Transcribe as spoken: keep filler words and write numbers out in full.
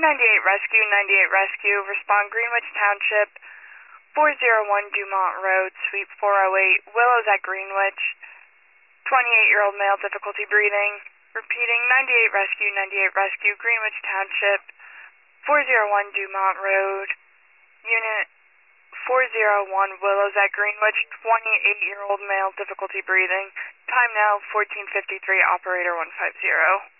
ninety-eight Rescue, ninety-eight Rescue, respond Greenwich Township, four oh one Dumont Road, Suite four oh eight, Willows at Greenwich, twenty-eight-year-old male, difficulty breathing. Repeating, ninety-eight Rescue, ninety-eight Rescue, Greenwich Township, four oh one Dumont Road, Unit four oh one, Willows at Greenwich, twenty-eight-year-old male, difficulty breathing. Time now, fourteen fifty-three, operator one five zero.